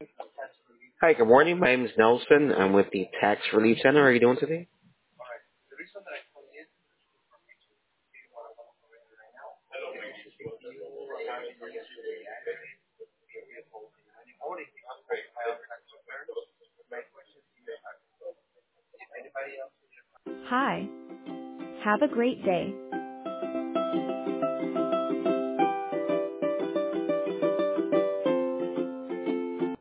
Hi, good morning. My name is Nelson. I'm with the Tax Relief Center. How are you doing today? Hi. Have a great day.